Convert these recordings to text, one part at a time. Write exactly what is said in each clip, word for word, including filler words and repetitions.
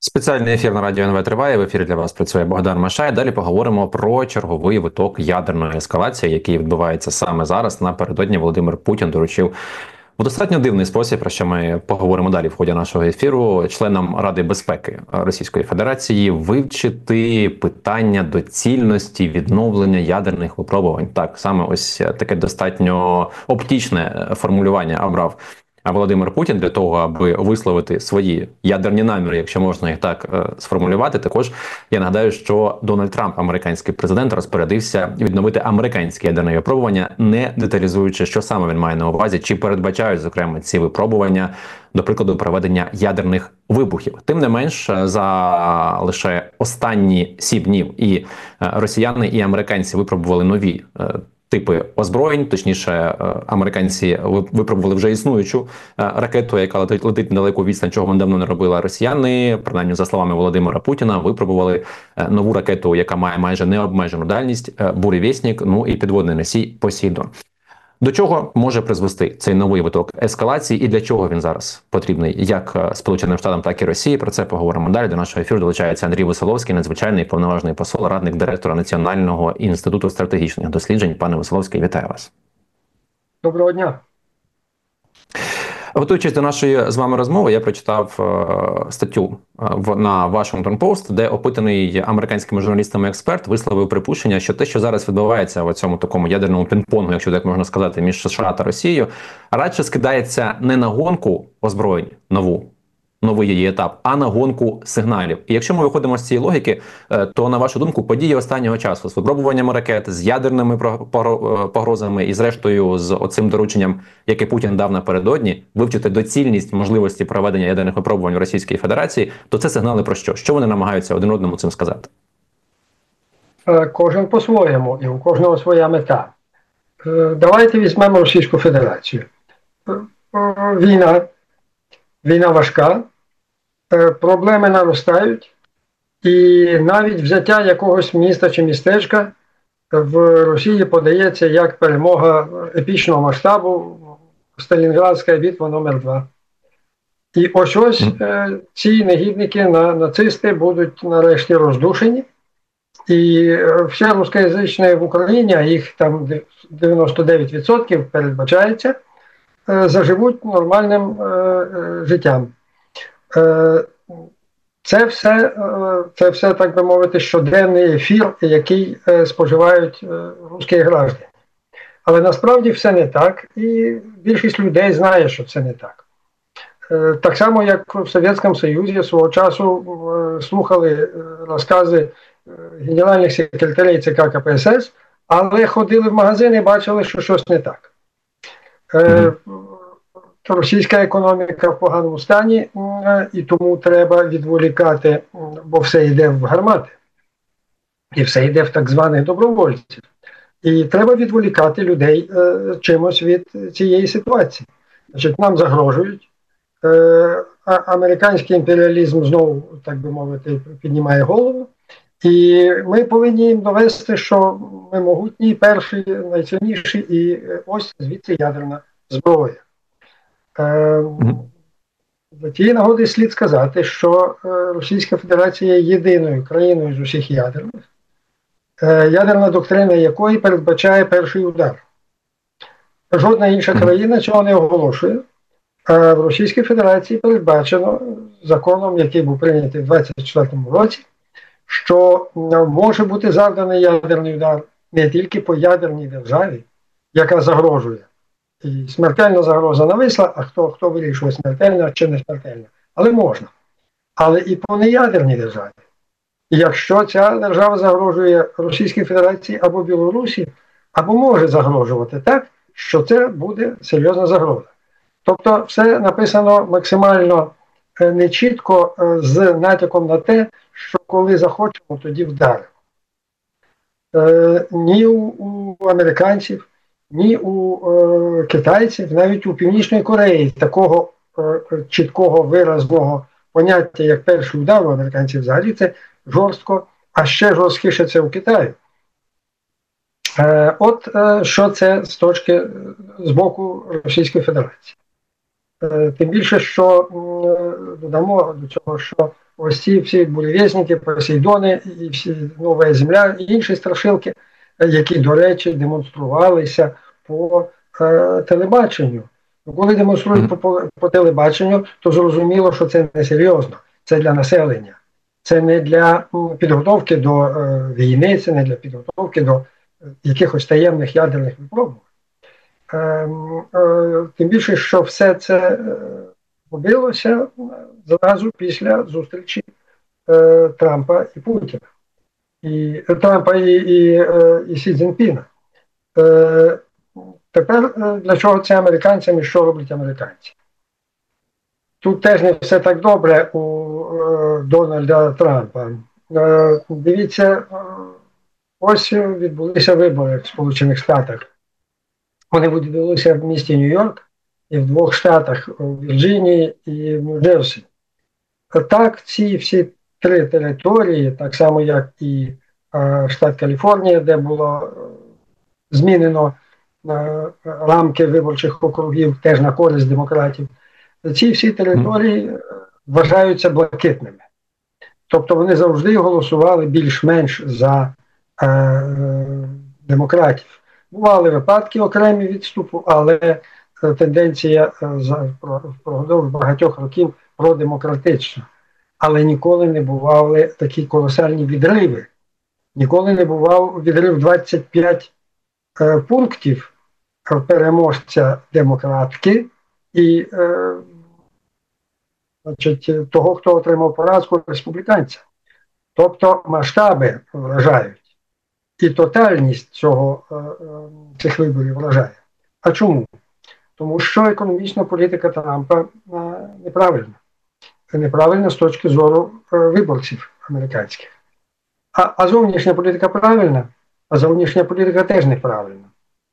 Спеціальний ефір на радіо ен ве триває. В ефірі для вас працює Богдан Машай. Далі поговоримо про черговий виток ядерної ескалації, який відбувається саме зараз. Напередодні Володимир Путін доручив у достатньо дивний спосіб, про що ми поговоримо далі в ході нашого ефіру, членам Ради безпеки Російської Федерації вивчити питання доцільності відновлення ядерних випробувань. Так, саме ось таке достатньо оптічне формулювання обрав А Володимир Путін для того, аби висловити свої ядерні наміри, якщо можна їх так е, сформулювати. Також я нагадаю, що Дональд Трамп, американський президент, розпорядився відновити американські ядерні випробування, не деталізуючи, що саме він має на увазі, чи передбачають, зокрема, ці випробування, до прикладу, проведення ядерних вибухів. Тим не менш, за лише останні сім днів і росіяни, і американці випробували нові е, типи озброєнь, точніше, американці випробували вже існуючу ракету, яка летить, летить недалеку відстань, чого вони давно не робили. Росіяни, принаймні за словами Володимира Путіна, випробували нову ракету, яка має майже необмежену дальність, буревісник, ну і підводний носій Посейдон. До чого може призвести цей новий виток ескалації і для чого він зараз потрібний як Сполученим Штатам, так і Росії? Про це поговоримо далі. До нашого ефіру долучається Андрій Веселовський, надзвичайний повноважний посол, радник директора Національного інституту стратегічних досліджень. Пане Веселовський, вітаю вас. Доброго дня. Готуючись до нашої з вами розмови, я прочитав е, статтю е, в, на Washington Post, де опитаний американськими журналістами експерт висловив припущення, що те, що зараз відбувається в цьому такому ядерному пінг-понгу, якщо так можна сказати, між США та Росією, радше скидається не на гонку озброєнь нову, новий її етап, а на гонку сигналів. І якщо ми виходимо з цієї логіки, то, на вашу думку, події останнього часу з випробуваннями ракет, з ядерними погрозами і, зрештою, з оцим дорученням, яке Путін дав напередодні, вивчити доцільність можливості проведення ядерних випробувань в Російській Федерації, то це сигнали про що? Що вони намагаються один одному цим сказати? Кожен по-своєму, і у кожного своя мета. Давайте візьмемо Російську Федерацію. Війна, війна важка, проблеми наростають, і навіть взяття якогось міста чи містечка в Росії подається як перемога епічного масштабу, Сталінградська битва номер два. І ось ось ці негідники, нацисти будуть нарешті роздушені, і все рускоязичне в Україні, а їх там дев'яносто дев'ять відсотків передбачається, заживуть нормальним життям. Це все, це все, так би мовити, щоденний ефір, який споживають русські граждані. Але насправді все не так, і більшість людей знає, що це не так. Так само, як в Совєтському Союзі свого часу слухали розкази генеральних секретарів ЦК ка пе ес ес, але ходили в магазин і бачили, що щось не так. Mm-hmm. Російська економіка в поганому стані, і тому треба відволікати, бо все йде в гармати, і все йде в так званих добровольців. І треба відволікати людей е, чимось від цієї ситуації. Значить, нам загрожують, е, а американський імперіалізм знову, так би мовити, піднімає голову, і ми повинні їм довести, що ми могутні, перші, найсильніші, і ось звідси ядерна зброя. За тієї нагоди слід сказати, що Російська Федерація є єдиною країною з усіх ядерних, ядерна доктрина якої передбачає перший удар. Жодна інша країна цього не оголошує. А в Російській Федерації передбачено законом, який був прийнятий в двадцять четвертому році, що може бути завданий ядерний удар не тільки по ядерній державі, яка загрожує. І смертельна загроза нависла, а хто, хто вирішує, смертельна чи не смертельна. Але можна. Але і по неядерній державі. І якщо ця держава загрожує Російській Федерації або Білорусі, або може загрожувати так, що це буде серйозна загроза. Тобто все написано максимально нечітко, з натяком на те, що коли захочемо, тоді вдаримо. Ні у, у американців, ні у е, китайців, навіть у Північної Кореї такого е, чіткого виразного поняття, як перший удар, у американців взагалі це жорстко, а ще жорсткіше це у Китаї. Е, от е, що це з точки, з боку Російської Федерації. Тим більше, що додамо до цього, що ось ці всі буревісники, Посейдони, і всі Нова Земля, і інші страшилки, які, до речі, демонструвалися по е, телебаченню. Коли демонструють mm-hmm. по, по телебаченню, то зрозуміло, що це не серйозно, це для населення. Це не для підготовки до е, війни, це не для підготовки до е, якихось таємних ядерних випробувань. Е, е, тим більше, що все це е, робилося зразу після зустрічі е, Трампа і Путіна. І е, Трампа і, і, е, і Сі Цзіньпіна. Е, тепер е, для чого це американцям і що роблять американці? Тут теж не все так добре у е, Дональда Трампа. Е, дивіться, е, ось відбулися вибори в Сполучених Штатах. Вони відбулися в місті Нью-Йорк і в двох штатах, у Вірджинії і в Нью-Джерсі. Так, ці всі три території, так само як і е, штат Каліфорнія, де було е, змінено е, рамки виборчих округів, теж на користь демократів, ці всі території вважаються блакитними. Тобто вони завжди голосували більш-менш за е, демократів. Бували випадки окремі відступу, але тенденція впродовж багатьох років продемократична. Але ніколи не бували такі колосальні відриви. Ніколи не бував відрив двадцять п'ять е, пунктів переможця демократки і е, значить, того, хто отримав поразку, республіканця. Тобто масштаби вражають. І тотальність цього, цих виборів вражає. А чому? Тому що економічна політика Трампа неправильна. Неправильна з точки зору виборців американських. А, а зовнішня політика правильна, а зовнішня політика теж неправильна.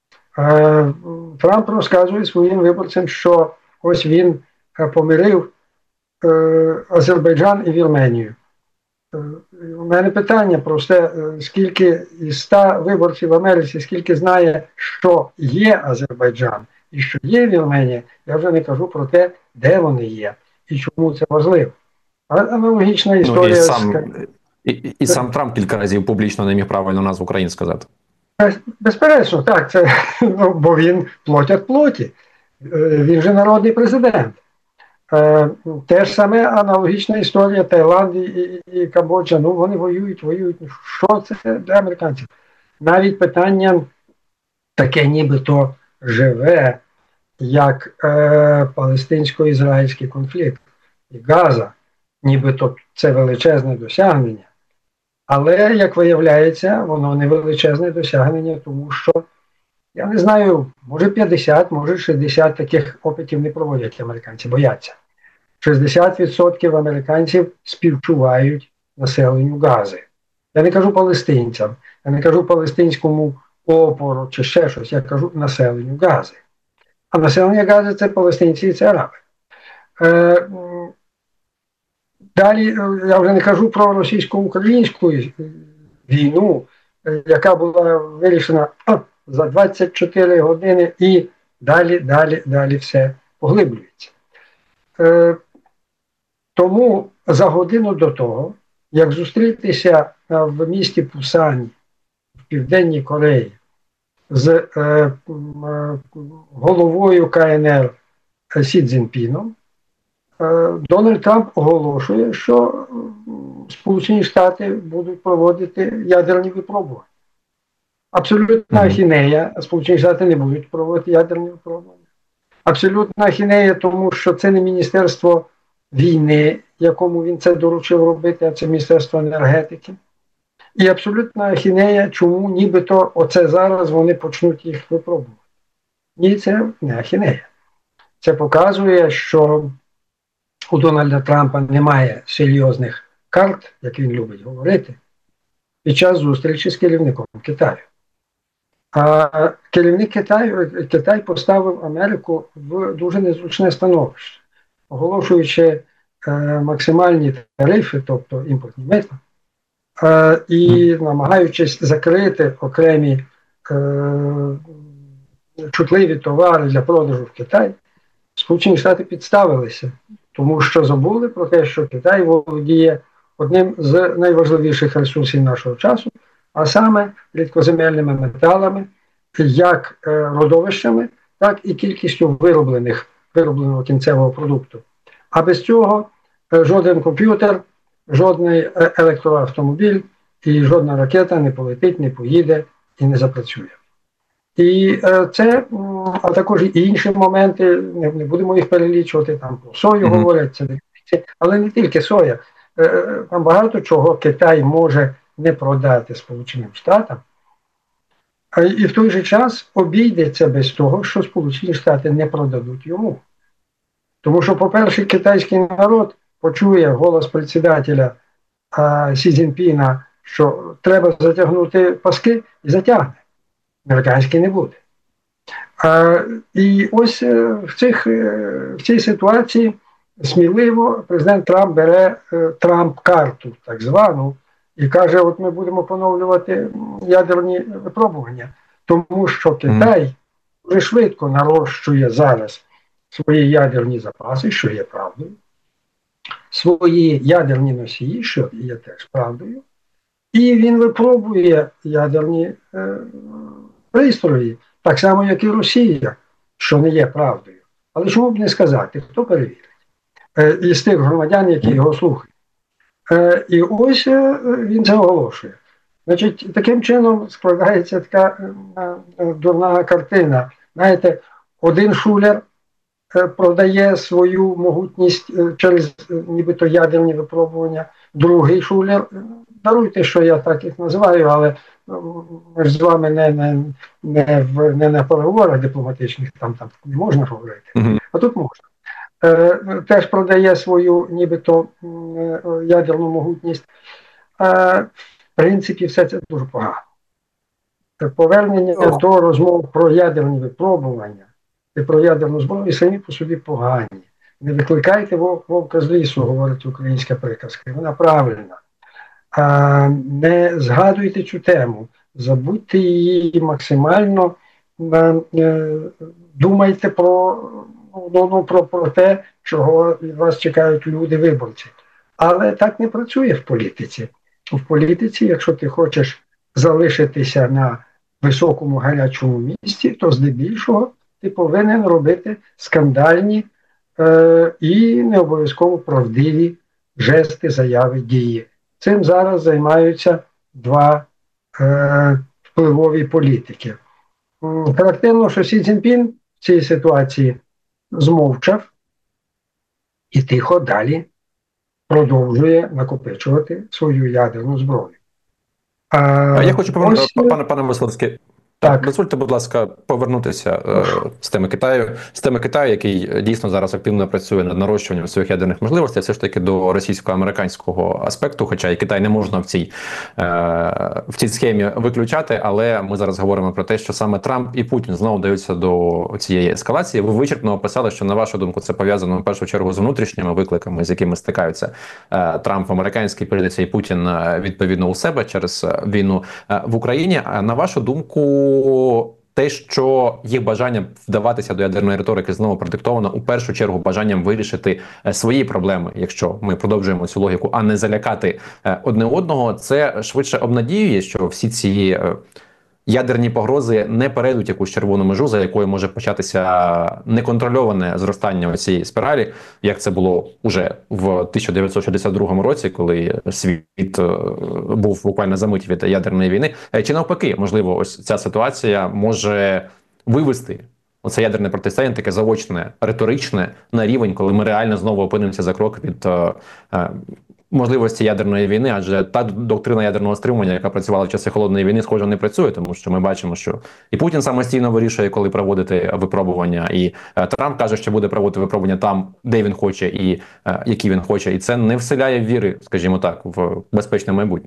Трамп розказує своїм виборцям, що ось він помирив Азербайджан і Вірменію. У мене питання просте, скільки із ста виборців в Америці, скільки знає, що є Азербайджан і що є Вірменія, я вже не кажу про те, де вони є і чому це важливо. Аналогічна історія. Ну, і, сам, і, і сам Трамп кілька разів публічно не міг правильно назву країн сказати. Безперечно, так, це, ну, бо він плоть від плоті. Він же народний президент. Е, те ж саме аналогічна історія Таїланд і, і, і Камбоджа. Ну, вони воюють, воюють. Що це для американців? Навіть питання таке нібито живе, як е, палестинсько-ізраїльський конфлікт. І Газа, нібито це величезне досягнення. Але, як виявляється, воно не величезне досягнення, тому що, я не знаю, може п'ятдесят, може шістдесят таких опитів не проводять американці, бояться. шістдесят відсотків американців співчувають населенню Гази. Я не кажу палестинцям, я не кажу палестинському опору чи ще щось, я кажу населенню Гази. А населення Гази – це палестинці і це араби. Е, далі, я вже не кажу про російсько-українську війну, яка була вирішена а, за двадцять чотири години і далі, далі, далі все поглиблюється. Е, тому за годину до того, як зустрітися в місті Пусані в Південній Кореї з е, е, головою Ка Ен Ер Сі Цзіньпіном, е, Дональд Трамп оголошує, що Сполучені Штати будуть проводити ядерні випробування. Абсолютна ахінея, Сполучені Штати не будуть проводити ядерні випробування. Абсолютна ахінея, тому що це не Міністерство війни, якому він це доручив робити, а це Міністерство енергетики. І абсолютна ахінея, чому нібито оце зараз вони почнуть їх випробувати. Ні, це не ахінея. Це показує, що у Дональда Трампа немає серйозних карт, як він любить говорити, під час зустрічі з керівником Китаю. А керівник Китаю, Китай поставив Америку в дуже незручне становище, оголошуючи е, максимальні тарифи, тобто імпортні мита, е, і намагаючись закрити окремі е, чутливі товари для продажу в Китаї, Сполучені Штати підставилися, тому що забули про те, що Китай володіє одним з найважливіших ресурсів нашого часу, а саме рідкоземельними металами, як родовищами, так і кількістю вироблених, виробленого кінцевого продукту. А без цього жоден комп'ютер, жодний електроавтомобіль і жодна ракета не полетить, не поїде і не запрацює. І це, а також і інші моменти, не, не будемо їх перелічувати, там про сою mm-hmm. говорять, це, але не тільки соя. Там багато чого Китай може не продати Сполученим Штатам, а і в той же час обійдеться без того, що Сполучені Штати не продадуть йому. Тому що, по-перше, китайський народ почує голос председателя а, Сі Цзіньпіна, що треба затягнути паски, і затягне. Американський не буде. А, і ось в, цих, в цій ситуації сміливо президент Трамп бере Трамп-карту, так звану, і каже, от ми будемо поновлювати ядерні випробування. Тому що Китай дуже швидко нарощує зараз свої ядерні запаси, що є правдою, свої ядерні носії, що є теж правдою, і він випробує ядерні е, пристрої, так само, як і Росія, що не є правдою. Але чому б не сказати, хто перевірить? Е, із тих громадян, які його слухають. Е, і ось е, він це оголошує. Значить, таким чином складається така е, е, дурна картина. Знаєте, один шулер продає свою могутність через нібито ядерні випробування, другий шулер, даруйте, що я так їх називаю, але ми ж з вами не, не, не, в, не на переговорах дипломатичних, там, там не можна говорити, mm-hmm. а тут можна. Е, теж продає свою нібито ядерну могутність. Е, в принципі, все це дуже погано. Повернення oh. до розмов про ядерні випробування і про ядерну зброю самі по собі погані. Не викликайте вовка з лісу, говорить українська приказка. Вона правильна. А, не згадуйте цю тему. Забудьте її максимально. А, е, думайте про, ну, ну, про, про те, чого від вас чекають люди-виборці. Але так не працює в політиці. В політиці, якщо ти хочеш залишитися на високому гарячому місці, то здебільшого ти повинен робити скандальні е, і не обов'язково правдиві жести, заяви, дії. Цим зараз займаються два е, впливові політики. Характерно, що Сі Цзіньпін в цій ситуації змовчав і тихо далі продовжує накопичувати свою ядерну зброю. А, а я хочу повернути, ось... пане, пане Веселовський, так, дозвольте, будь ласка, повернутися е, з теми Китаю, з теми Китаю, який дійсно зараз активно працює над нарощуванням своїх ядерних можливостей, все ж таки до російсько-американського аспекту, хоча і Китай не можна в цій, е, в цій схемі виключати, але ми зараз говоримо про те, що саме Трамп і Путін знову даються до цієї ескалації. Ви вичерпно описали, що, на вашу думку, це пов'язано в першу чергу з внутрішніми викликами, з якими стикаються е, Трамп американський, прийдеться і Путін відповідно у себе через війну е, в Україні. А на вашу думку, те, що їх бажання вдаватися до ядерної риторики знову продиктовано у першу чергу бажанням вирішити свої проблеми, якщо ми продовжуємо цю логіку, а не залякати одне одного, це швидше обнадіює, що всі ці ядерні погрози не перейдуть якусь червону межу, за якою може початися неконтрольоване зростання цієї спіралі, як це було уже в тисяча дев'ятсот шістдесят другому році, коли світ був буквально замить від ядерної війни. Чи навпаки, можливо, ось ця ситуація може вивести оце ядерне протистояння, таке заочне, риторичне, на рівень, коли ми реально знову опинимося за крок від е, е, можливості ядерної війни, адже та доктрина ядерного стримування, яка працювала в часи Холодної війни, схоже, не працює, тому що ми бачимо, що і Путін самостійно вирішує, коли проводити випробування, і е, Трамп каже, що буде проводити випробування там, де він хоче і е, які він хоче, і це не вселяє віри, скажімо так, в безпечне майбутнє.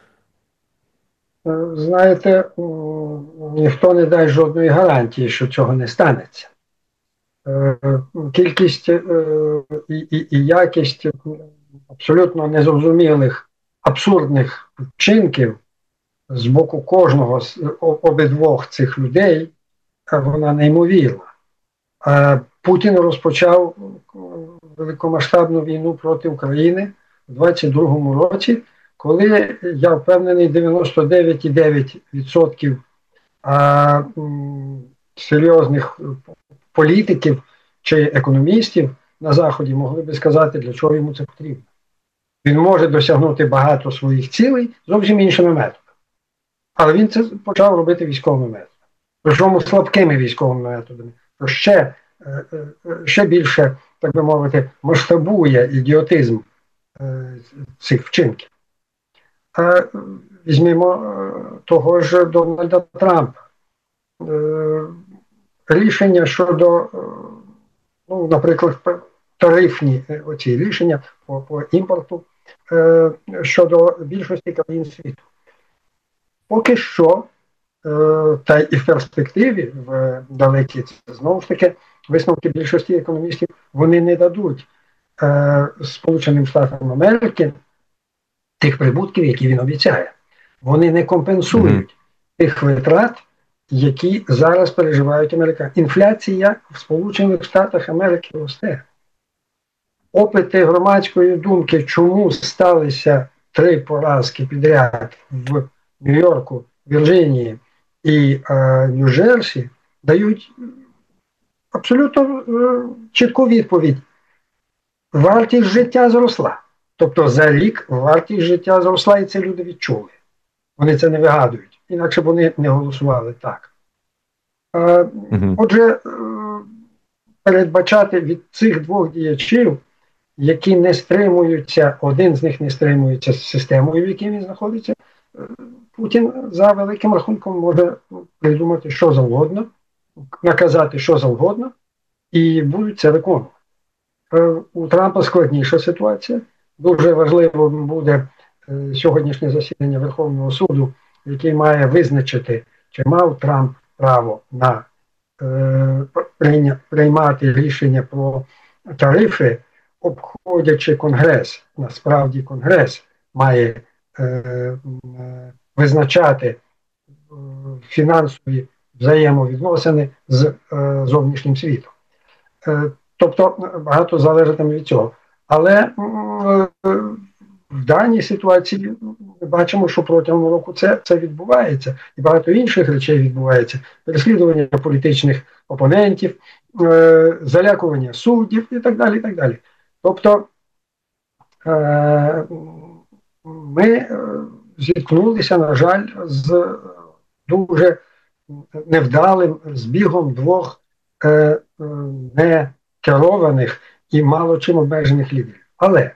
Знаєте, ніхто не дасть жодної гарантії, що цього не станеться. Кількість і, і, і якість абсолютно незрозумілих, абсурдних вчинків з боку кожного з обидвох цих людей, вона неймовірна. Путін розпочав великомасштабну війну проти України у двадцять другому році, коли, я впевнений, дев'яносто дев'ять цілих дев'ять десятих відсотка а, м, серйозних політиків чи економістів на Заході могли би сказати, для чого йому це потрібно. Він може досягнути багато своїх цілей зовсім іншими методами. Але він це почав робити військовими методами. Причому слабкими військовими методами. То ще, ще більше, так би мовити, масштабує ідіотизм цих вчинків. Візьмімо того ж Дональда Трампа. Рішення щодо, ну, наприклад, тарифні оці рішення по, по імпорту щодо більшості країн світу. Поки що, та і в перспективі, в далекій, знову ж таки, висновки більшості економістів, вони не дадуть Сполученим Штатам Америки тих прибутків, які він обіцяє. Вони не компенсують mm-hmm. тих витрат, які зараз переживають американці. Інфляція в Сполучених Штатах Америки росте. Опити громадської думки, чому сталися три поразки підряд в Нью-Йорку, Вірджинії і е, Нью-Джерсі, дають абсолютно е, чітку відповідь. Вартість життя зросла. Тобто за рік вартість життя зросла, і це люди відчули. Вони це не вигадують. Інакше б вони не голосували так. Е, mm-hmm. Отже, е, передбачати від цих двох діячів, які не стримуються, один з них не стримується з системою, в якій він знаходиться, е, Путін за великим рахунком може придумати що завгодно, наказати що завгодно, і будуть це виконувати. Е, у Трампа складніша ситуація. Дуже важливо буде е, сьогоднішнє засідання Верховного суду, який має визначити, чи мав Трамп право на е, прийня, приймати рішення про тарифи, обходячи Конгрес. Насправді Конгрес має е, е, визначати е, фінансові взаємовідносини з е, зовнішнім світом. Е, тобто багато залежатиме від цього. Але е, в даній ситуації ми бачимо, що протягом року це, це відбувається. І багато інших речей відбувається. Переслідування політичних опонентів, е, залякування суддів і так далі. І так далі. Тобто е, ми зіткнулися, на жаль, з дуже невдалим збігом двох е, некерованих і мало чим обмежених лідерів. Але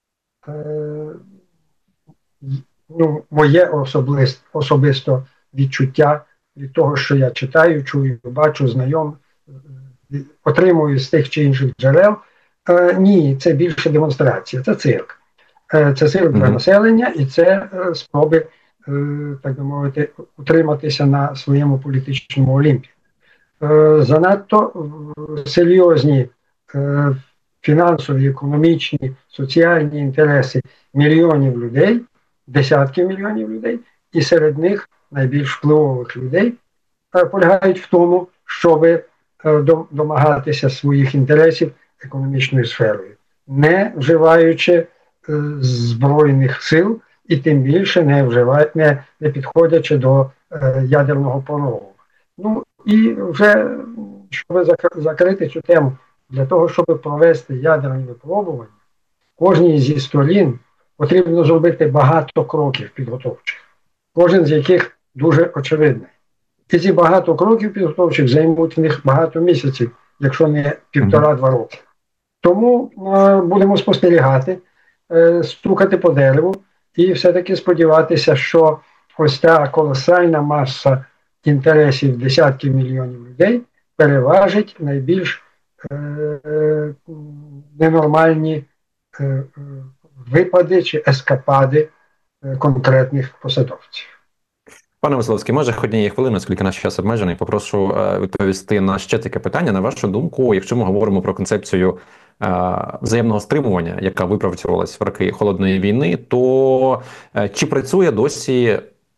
ну, моє особисто, особисто відчуття від того, що я читаю, чую, бачу, знайом, отримую з тих чи інших джерел, е, ні, це більше демонстрація, це цирк. Е, це цирк для mm-hmm. населення, і це е, спроби, е, так би мовити, утриматися на своєму політичному олімпі. Е, занадто серйозні е, фінансові, економічні, соціальні інтереси мільйонів людей, десятків мільйонів людей, і серед них найбільш впливових людей полягають в тому, щоб домагатися своїх інтересів економічною сферою, не вживаючи збройних сил і тим більше не вживають, не, не підходячи до ядерного порогу. Ну і вже, щоб закрити цю тему, для того, щоб провести ядерні випробування, кожній зі сторін потрібно зробити багато кроків підготовчих, кожен з яких дуже очевидний. І ці багато кроків підготовчих займуть в них багато місяців, якщо не півтора-два роки. Тому е, будемо спостерігати, е, стукати по дереву і все-таки сподіватися, що ось та колосальна маса інтересів десятків мільйонів людей переважить найбільш Е, ненормальні е, випади чи ескапади е, конкретних посадовців. Пане Веселовський, може однієї хвилини, оскільки наш час обмежений, попрошу е, відповісти на ще таке питання. На вашу думку, якщо ми говоримо про концепцію е, взаємного стримування, яка випрацьовувалась в роки Холодної війни, то е, чи працює досі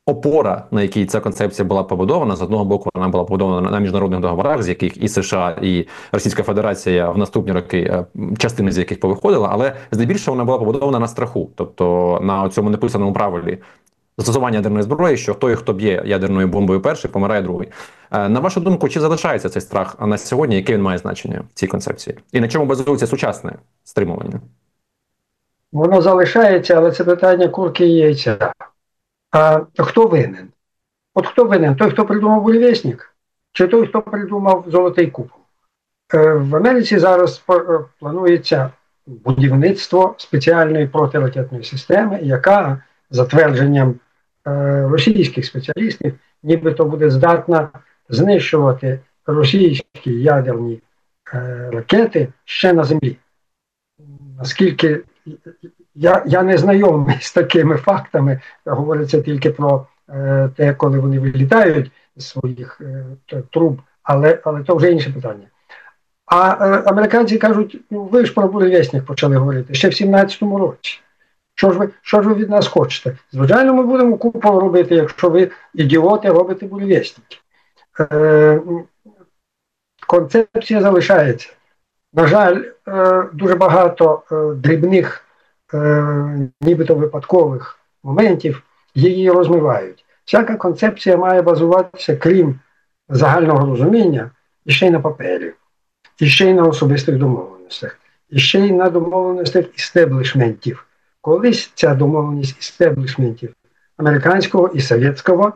опора, на якій ця концепція була побудована, з одного боку, вона була побудована на міжнародних договорах, з яких і США, і Російська Федерація в наступні роки, частини з яких повиходила, але здебільшого вона була побудована на страху, тобто на цьому неписаному правилі застосування ядерної зброї, що той, хто б'є ядерною бомбою перший, помирає другий. На вашу думку, чи залишається цей страх на сьогодні, яке він має значення в цій концепції? І на чому базується сучасне стримування? Воно залишається, але це питання курки і яйця. А хто винен? От хто винен? Той, хто придумав буревісник, чи той, хто придумав золотий купол? В Америці зараз планується будівництво спеціальної протиракетної системи, яка, за твердженням російських спеціалістів, нібито буде здатна знищувати російські ядерні ракети ще на землі. Наскільки я, я не знайомий з такими фактами, говориться тільки про е, те, коли вони вилітають з своїх е, труб, але, але то вже інше питання. А е, американці кажуть, ну ви ж про буревісник почали говорити ще в сімнадцятому році. Що ж ви, що ж ви від нас хочете? Звичайно, ми будемо купол робити, якщо ви, ідіоти, робите буревісники. Е, концепція залишається. На жаль, дуже багато дрібних, нібито випадкових моментів її розмивають. Всяка концепція має базуватися, крім загального розуміння, і ще й на папері, і ще й на особистих домовленостях, і ще й на домовленостях істеблішментів. Колись ця домовленість істеблішментів американського і совєтського,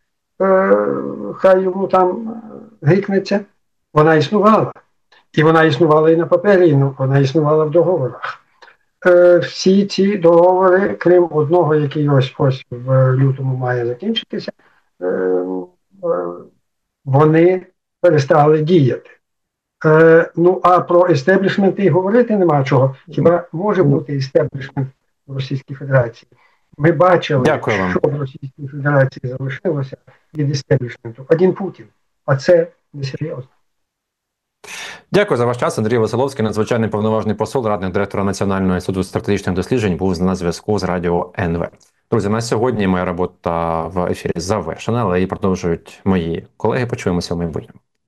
хай йому там гикнеться, вона існувала. І вона існувала і на папері, і вона існувала в договорах. Е, всі ці договори, крім одного, який ось ось в лютому має закінчитися, е, е, вони перестали діяти. Е, ну, а про естеблішменти і говорити нема чого. Хіба може бути естеблішмент в Російській Федерації? Ми бачили, що в Російській Федерації залишилося від естеблішменту. Один Путін. А це несерйозно. Дякую за ваш час. Андрій Веселовський, надзвичайний повноважний посол, радник директора Національного інституту стратегічних досліджень, був на зв'язку з радіо ен ве. Друзі, на сьогодні моя робота в ефірі завершена, але її продовжують мої колеги. Почуємося в майбутньому.